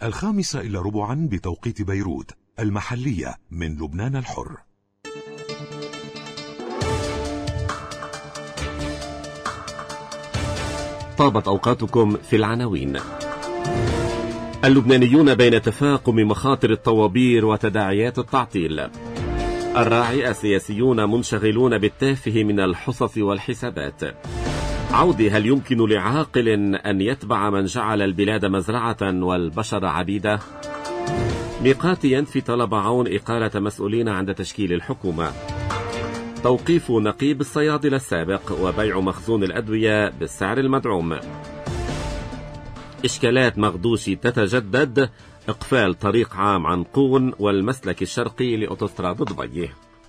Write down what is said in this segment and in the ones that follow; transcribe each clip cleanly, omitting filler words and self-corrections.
5:15 بتوقيت بيروت المحلية من لبنان الحر. طابت أوقاتكم في العناوين. اللبنانيون بين تفاقم مخاطر الطوابير وتداعيات التعطيل. الراعي السياسيون منشغلون بالتافه من الحصص والحسابات. عودي: هل يمكن لعاقل أن يتبع من جعل البلاد مزرعة والبشر عبيدة؟ ميقاتي ينفي طلب عون إقالة مسؤولين عند تشكيل الحكومة. توقيف نقيب الصيادلة السابق وبيع مخزون الأدوية بالسعر المدعوم. إشكالات مغدوشي تتجدد، إقفال طريق عام عنقون والمسلك الشرقي لأوتوستراد دبي.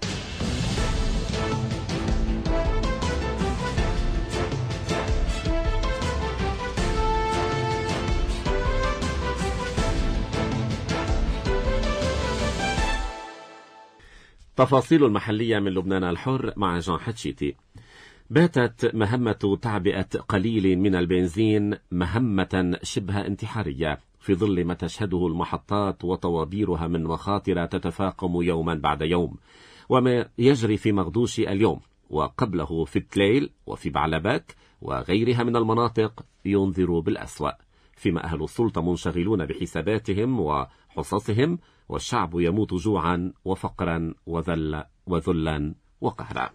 تفاصيل المحلية من لبنان الحر مع جان حتشيتي. باتت مهمة تعبئة قليل من البنزين مهمة شبه انتحارية في ظل ما تشهده المحطات وطوابيرها من مخاطر تتفاقم يوما بعد يوم، وما يجري في مغدوشي اليوم وقبله في التليل وفي بعلبك وغيرها من المناطق ينذر بالأسوأ، فيما أهل السلطة منشغلون بحساباتهم وحصصهم، والشعب يموت جوعا وفقرا وذلا وقهرا.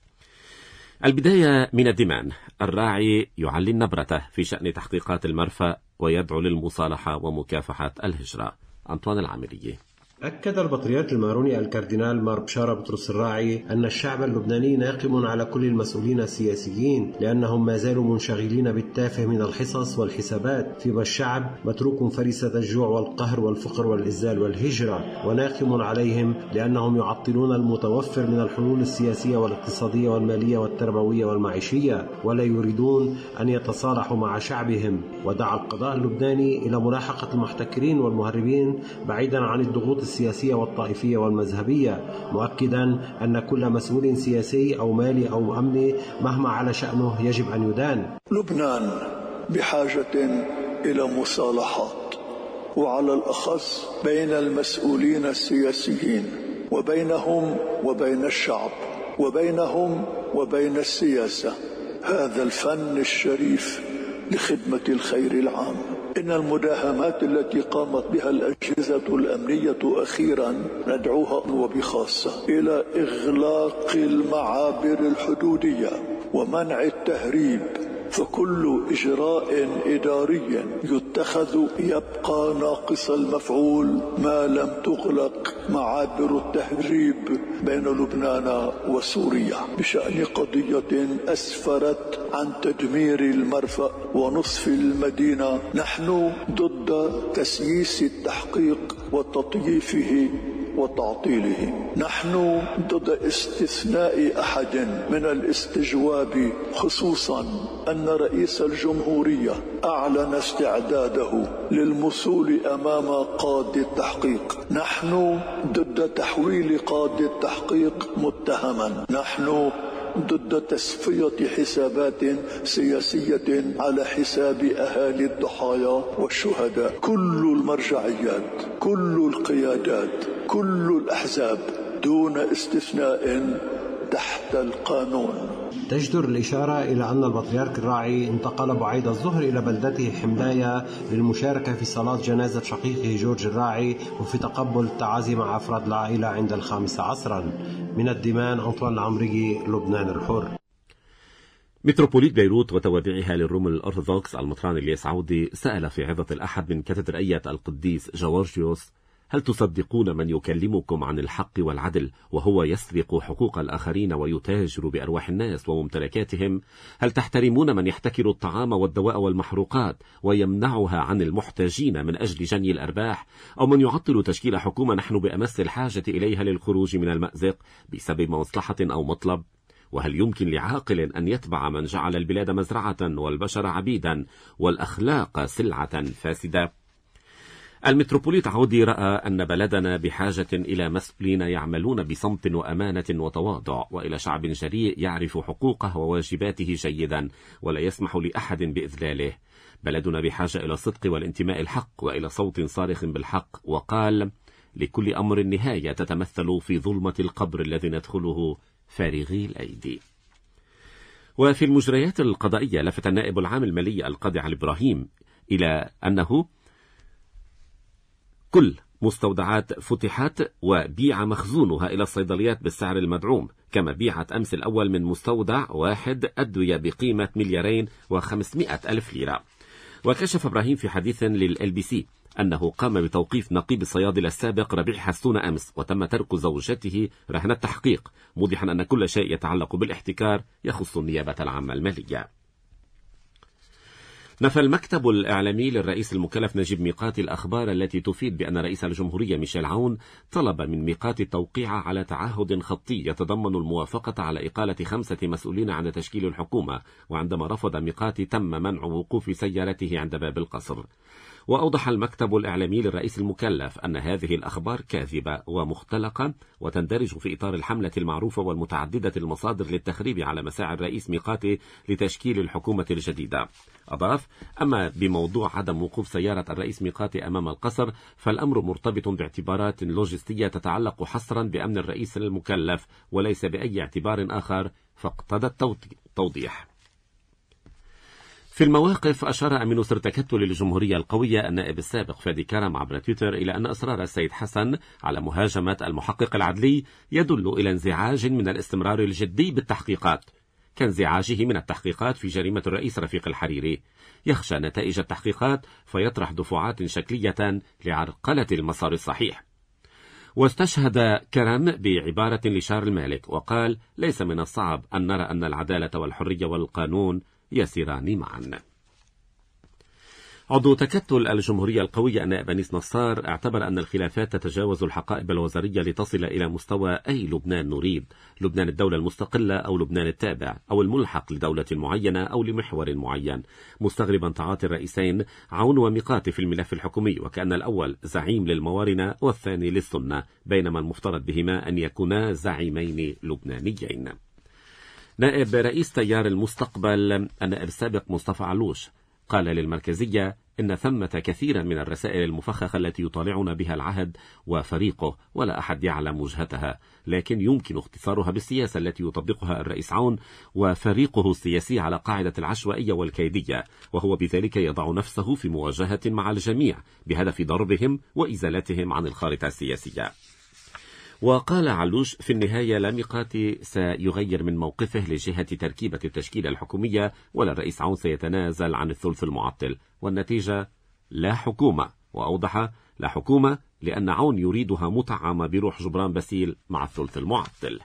البداية من الدمان. الراعي يعلي النبرة في شأن تحقيقات المرفأ ويدعو للمصالحة ومكافحة الهجرة. أنطوان العامري. أكد البطريرك الماروني الكاردينال مار بشارة بطرس الراعي أن الشعب اللبناني ناقم على كل المسؤولين السياسيين لأنهم ما زالوا منشغلين بالتافه من الحصص والحسابات، فيما الشعب متروك فريسة الجوع والقهر والفقر والإذلال والهجرة، وناقم عليهم لأنهم يعطلون المتوفر من الحلول السياسية والاقتصادية والمالية والتربوية والمعيشية، ولا يريدون أن يتصالحوا مع شعبهم. ودعا القضاء اللبناني إلى ملاحقة المحتكرين والمهربين بعيدا عن الضغوط السياسية والطائفية والمذهبية، مؤكدا أن كل مسؤول سياسي أو مالي أو أمني مهما على شأنه يجب أن يدان. لبنان بحاجة إلى مصالحات، وعلى الأخص بين المسؤولين السياسيين، وبينهم وبين الشعب، وبينهم وبين السياسة، هذا الفن الشريف لخدمة الخير العام. إن المداهمات التي قامت بها الأجهزة الأمنية أخيرا ندعوها وبخاصة إلى إغلاق المعابر الحدودية ومنع التهريب، فكل إجراء إداري يتخذ يبقى ناقص المفعول ما لم تغلق معابر التهريب بين لبنان وسوريا بشأن قضية أسفرت عن تدمير المرفأ ونصف المدينة. نحن ضد تسييس التحقيق وتطييفه وتعطيله. نحن ضد استثناء أحد من الاستجواب، خصوصا أن رئيس الجمهورية أعلن استعداده للمثول أمام قاضي التحقيق. نحن ضد تحويل قاضي التحقيق متهما. نحن ضد تصفية حسابات سياسية على حساب أهالي الضحايا والشهداء. كل المرجعيات، كل القيادات، كل الأحزاب دون استثناء تحت القانون. تجدر الإشارة إلى أن البطريرك الراعي انتقل بعيد الظهر إلى بلدته حمداية للمشاركة في صلاة جنازة شقيقه جورج الراعي وفي تقبل التعازي مع أفراد العائلة عند 5 عصرا. من الدمان، أنطوان العمري، لبنان الحر. متروبوليت بيروت وتوابعها للروم الأرثوذكس المطران الياس عودي سأل في عظة الأحد من كاتدرائية القديس جورجيوس: هل تصدقون من يكلمكم عن الحق والعدل وهو يسرق حقوق الآخرين ويتاجر بأرواح الناس وممتلكاتهم؟ هل تحترمون من يحتكر الطعام والدواء والمحروقات ويمنعها عن المحتاجين من أجل جني الأرباح؟ أو من يعطل تشكيل حكومة نحن بأمس الحاجة إليها للخروج من المأزق بسبب مصلحة أو مطلب؟ وهل يمكن لعاقل أن يتبع من جعل البلاد مزرعة والبشر عبيدا والأخلاق سلعة فاسدة؟ المتروبوليت عودي رأى أن بلدنا بحاجة إلى مسؤولين يعملون بصمت وأمانة وتواضع، وإلى شعب جريء يعرف حقوقه وواجباته جيدا ولا يسمح لأحد بإذلاله. بلدنا بحاجة إلى الصدق والانتماء الحق وإلى صوت صارخ بالحق. وقال: لكل أمر نهاية تتمثل في ظلمة القبر الذي ندخله فارغي الأيدي. وفي المجريات القضائية لفت النائب العام المالي القاضي علي إبراهيم إلى أنه كل مستودعات فتحت وبيع مخزونها إلى الصيدليات بالسعر المدعوم، كما بيعت أمس الأول من مستودع واحد أدوية بقيمة 2,500,000 ليرة. وكشف إبراهيم في حديث للLBC أنه قام بتوقيف نقيب الصيادلة السابق ربيع حسون أمس، وتم ترك زوجته رهن التحقيق، موضحا أن كل شيء يتعلق بالاحتكار يخص النيابة العامة المالية. نفى المكتب الإعلامي للرئيس المكلف نجيب ميقاتي الأخبار التي تفيد بأن رئيس الجمهورية ميشيل عون طلب من ميقاتي التوقيع على تعهد خطي يتضمن الموافقة على إقالة 5 مسؤولين عن تشكيل الحكومة، وعندما رفض ميقاتي تم منع وقوف سيارته عند باب القصر. وأوضح المكتب الإعلامي للرئيس المكلف أن هذه الأخبار كاذبة ومختلقة وتندرج في إطار الحملة المعروفة والمتعددة المصادر للتخريب على مساعي الرئيس ميقاتي لتشكيل الحكومة الجديدة. أضاف: أما بموضوع عدم وقوف سيارة الرئيس ميقاتي أمام القصر فالأمر مرتبط باعتبارات لوجستية تتعلق حصرا بأمن الرئيس المكلف وليس بأي اعتبار آخر، فاقتضى التوضيح. في المواقف أشار أمين سرتكتل للجمهورية القوية النائب السابق فادي كرم عبر تويتر إلى أن إصرار السيد حسن على مهاجمة المحقق العدلي يدل إلى انزعاج من الاستمرار الجدي بالتحقيقات، كانزعاجه من التحقيقات في جريمة الرئيس رفيق الحريري. يخشى نتائج التحقيقات فيطرح دفعات شكلية لعرقلة المسار الصحيح. واستشهد كرم بعبارة لشارل مالك وقال: ليس من الصعب أن نرى أن العدالة والحرية والقانون يسيران معا. عضو تكتل الجمهورية القوية النائب أنيس نصار اعتبر أن الخلافات تتجاوز الحقائب الوزارية لتصل إلى مستوى أي لبنان نريد، لبنان الدولة المستقلة أو لبنان التابع أو الملحق لدولة معينة أو لمحور معين، مستغربا تعاطي الرئيسين عون وميقاتي في الملف الحكومي، وكأن الأول زعيم للموارنة والثاني للسنة، بينما المفترض بهما أن يكونا زعيمين لبنانيين. نائب رئيس تيار المستقبل النائب السابق مصطفى علوش قال للمركزية إن ثمة كثيرا من الرسائل المفخخة التي يطالعنا بها العهد وفريقه ولا أحد يعلم وجهتها، لكن يمكن اختصارها بالسياسة التي يطبقها الرئيس عون وفريقه السياسي على قاعدة العشوائية والكيدية، وهو بذلك يضع نفسه في مواجهة مع الجميع بهدف ضربهم وإزالتهم عن الخارطة السياسية. وقال علوش: في النهاية لا ميقاتي سيغير من موقفه لجهة تركيبة التشكيلة الحكومية، ولا الرئيس عون سيتنازل عن الثلث المعطل، والنتيجة لا حكومة. وأوضح: لا حكومة لأن عون يريدها مطعمة بروح جبران باسيل مع الثلث المعطل.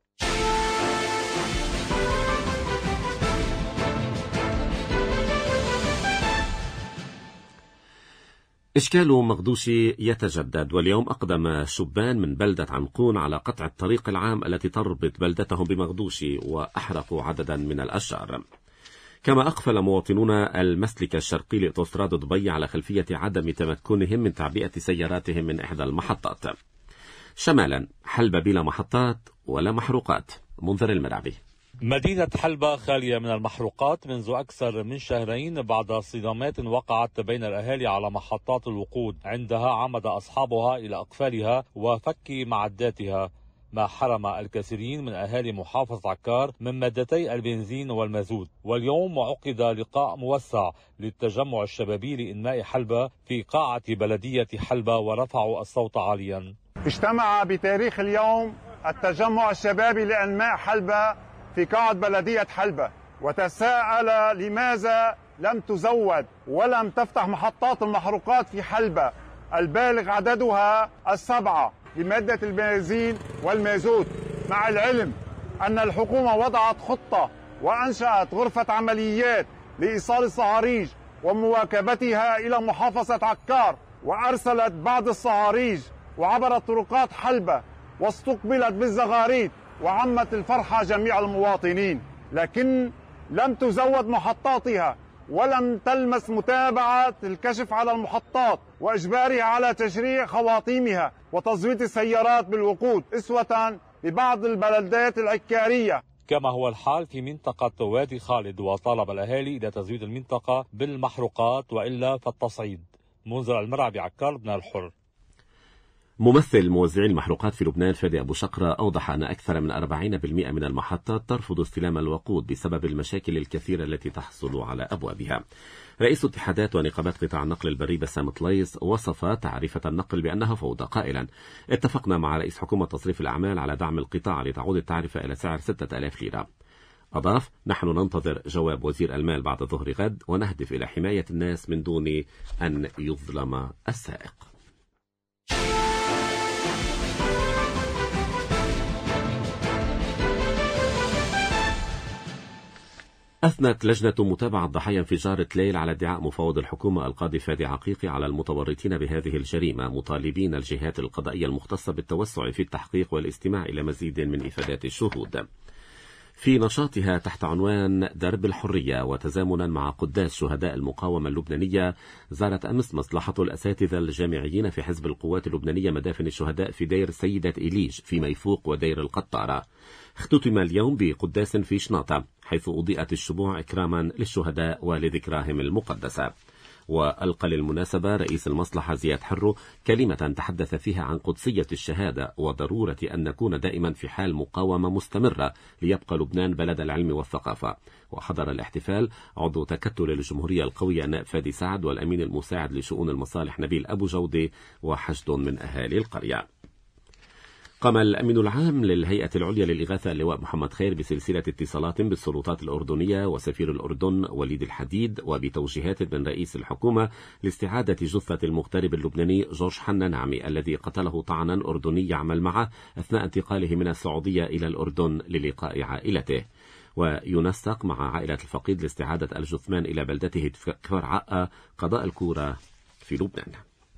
إشكال مقدوشي يتجدد، واليوم أقدم شبان من بلدة عنقون على قطع الطريق العام التي تربط بلدتهم بمقدوشي وأحرقوا عددا من الأشجار. كما أقفل مواطنون المسلك الشرقي لأوتوستراد دبي على خلفية عدم تمكنهم من تعبئة سياراتهم من إحدى المحطات. شمالا حلبة بلا محطات ولا محروقات. منذر المرعبي. مدينة حلبة خالية من المحروقات منذ أكثر من شهرين بعد صدامات وقعت بين الأهالي على محطات الوقود، عندها عمد أصحابها إلى أقفالها وفك معداتها، ما حرم الكثيرين من أهالي محافظة عكار من مادتي البنزين والمازوت. واليوم عقد لقاء موسع للتجمع الشبابي لإنماء حلبة في قاعة بلدية حلبة ورفعوا الصوت عاليا. اجتمع بتاريخ اليوم التجمع الشبابي لإنماء حلبة في قاعة بلدية حلبة، وتساءل لماذا لم تزود ولم تفتح محطات المحروقات في حلبة البالغ عددها 7 لمادة البنزين والمازوت، مع العلم أن الحكومة وضعت خطة وأنشأت غرفة عمليات لإيصال الصهاريج ومواكبتها إلى محافظة عكار، وأرسلت بعض الصهاريج وعبرت طرقات حلبة واستقبلت بالزغاريد وعمت الفرحة جميع المواطنين، لكن لم تزود محطاتها ولم تلمس متابعة الكشف على المحطات وإجبارها على تشريع خواطيمها وتزويد السيارات بالوقود، أسوة ببعض البلدات العكارية. كما هو الحال في منطقة وادي خالد، وطالب الأهالي إلى تزويد المنطقة بالمحروقات وإلا فالتصعيد. منذر المرعبي، عكار، لبنان الحر. ممثل موزعي المحروقات في لبنان فادي أبو شقرة أوضح أن أكثر من 40% من المحطات ترفض استلام الوقود بسبب المشاكل الكثيرة التي تحصل على أبوابها. رئيس اتحادات ونقابات قطاع النقل البري بسام طليس وصف تعرفة النقل بأنها فوضى قائلا: اتفقنا مع رئيس حكومة تصريف الأعمال على دعم القطاع لتعود التعرفة إلى سعر 6000 ليرة. أضاف: نحن ننتظر جواب وزير المال بعد ظهر غد ونهدف إلى حماية الناس من دون أن يظلم السائق. أثنت لجنة متابعة ضحايا انفجار تليل على ادعاء مفوض الحكومة القاضي فادي عقيقي على المتورطين بهذه الجريمة، مطالبين الجهات القضائية المختصة بالتوسع في التحقيق والاستماع إلى مزيد من إفادات الشهود. في نشاطها تحت عنوان درب الحرية وتزامنا مع قداس شهداء المقاومة اللبنانية، زارت أمس مصلحة الأساتذة الجامعيين في حزب القوات اللبنانية مدافن الشهداء في دير سيدة إليج في ميفوق ودير القطارة. اختتم اليوم بقداس في شناطة حيث أضيئت الشموع إكراما للشهداء ولذكراهم المقدسة. وألقى للمناسبة رئيس المصلحة زياد حرو كلمة تحدث فيها عن قدسية الشهادة وضرورة أن نكون دائما في حال مقاومة مستمرة ليبقى لبنان بلد العلم والثقافة. وحضر الاحتفال عضو تكتل الجمهورية القوية النائب فادي سعد والأمين المساعد لشؤون المصالح نبيل أبو جودي وحشد من أهالي القرية. قام الأمين العام للهيئة العليا للإغاثة اللواء محمد خير بسلسلة اتصالات بالسلطات الأردنية وسفير الأردن وليد الحديد وبتوجيهات من رئيس الحكومة لاستعادة جثة المغترب اللبناني جورج حنانعمي الذي قتله طعنا أردني يعمل معه أثناء انتقاله من السعودية إلى الأردن للقاء عائلته. وينسق مع عائلة الفقيد لاستعادة الجثمان إلى بلدته كفر عقا قضاء الكورة في لبنان.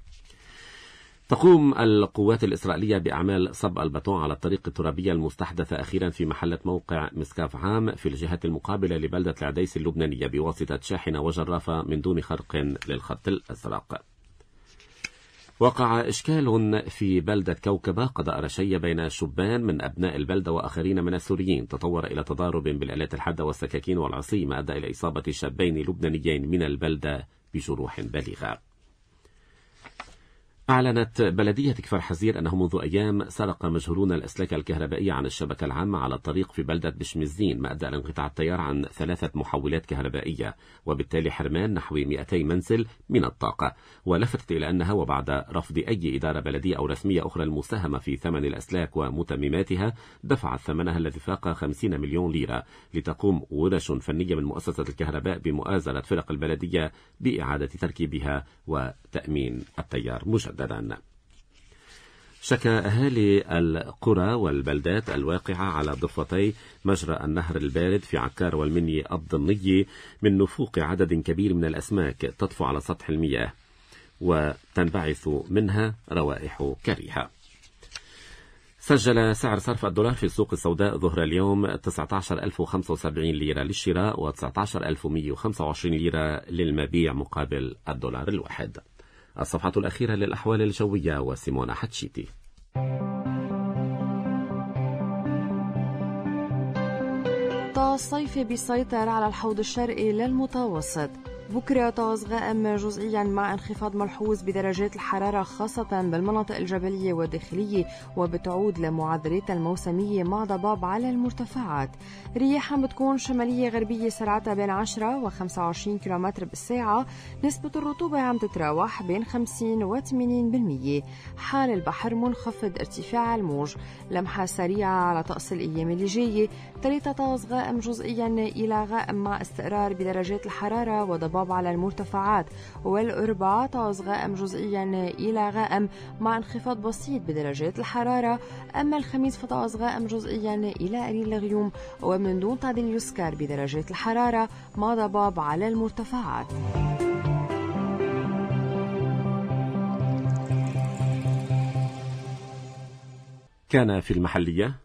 تقوم القوات الإسرائيلية بأعمال صب البتون على الطريق الترابية المستحدثة أخيرا في محلة موقع مسكاف عام في الجهة المقابلة لبلدة العديس اللبنانية بواسطة شاحنة وجرافة من دون خرق للخط الأزرق. وقع إشكال في بلدة كوكبة قضاء رشية بين شبان من أبناء البلدة وآخرين من السوريين تطور إلى تضارب بالآلات الحادة والسكاكين والعصي ما أدى إلى إصابة شابين لبنانيين من البلدة بجروح بالغة. أعلنت بلدية كفر حزير أنه منذ أيام سرق مجهولون الأسلاك الكهربائية عن الشبكة العامة على الطريق في بلدة بشمزين ما أدى إلى انقطاع التيار عن 3 محولات كهربائية وبالتالي حرمان نحو 200 منزل من الطاقة. ولفتت إلى أنها وبعد رفض أي إدارة بلدية أو رسمية أخرى المساهمة في ثمن الأسلاك ومتمماتها دفعت ثمنها الذي فاق 50 مليون ليرة لتقوم ورش فنية من مؤسسة الكهرباء بمؤازرة فرق البلدية بإعادة تركيبها وتأمين التيار مجددا. شكى أهالي القرى والبلدات الواقعة على ضفتي مجرى النهر البارد في عكار والمني الضمني من نفوق عدد كبير من الأسماك تطفو على سطح المياه وتنبعث منها روائح كريهة. سجل سعر صرف الدولار في السوق السوداء ظهر اليوم 19,075 ليرة للشراء و19,125 ليرة للمبيع مقابل الدولار الواحد. الصفحة الأخيرة للأحوال الجوية وسيمونا حتشيتي. طقس صيفي بيسيطر على الحوض الشرقي للمتوسط. بكرة طقس غائم جزئيا مع انخفاض ملحوظ بدرجات الحرارة خاصة بالمناطق الجبلية والداخلية وبتعود لمعدلات الموسمية مع ضباب على المرتفعات. رياح بتكون شمالية غربية سرعتها بين 10 و 25 كم بالساعة. نسبة الرطوبة عم تتراوح بين 50 و 80%. حال البحر منخفض ارتفاع الموج. لمحة سريعة على طقس الأيام اللي جاية. 3 طقس غائم جزئيا إلى غائم مع استقرار بدرجات الحرارة وضباب على المرتفعات. والأربعاء طقس غائم جزئيا إلى غائم مع انخفاض بسيط بدرجات الحرارة. أما الخميس فطقس غائم جزئيا إلى قليل الغيوم ومن دون تعديل يذكر بدرجات الحرارة مع ضباب على المرتفعات. كان في المحلية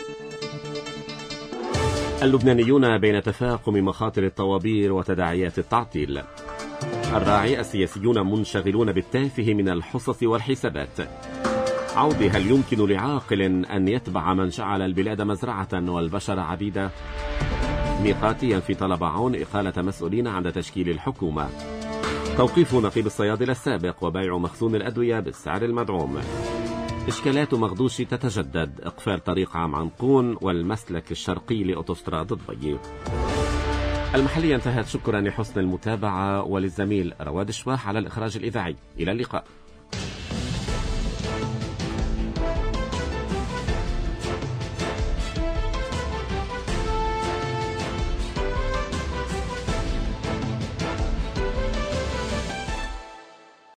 اللبنانيون بين تفاقم مخاطر الطوابير وتداعيات التعطيل. الراعي السياسيون منشغلون بالتافه من الحصص والحسابات. عودي: هل يمكن لعاقل أن يتبع من جعل البلاد مزرعة والبشر عبيدا؟ ميقاتيا في طلب عون إقالة مسؤولين عند تشكيل الحكومة. توقيف نقيب الصيادلة السابق وبيع مخزون الأدوية بالسعر المدعوم. إشكالات مغدوش تتجدد، إقفال طريق عام عنقون والمسلك الشرقي لأوتوستراد الضي. المحلية انتهت. شكرا لحسن المتابعة وللزميل رواد شواح على الإخراج الإذاعي. إلى اللقاء.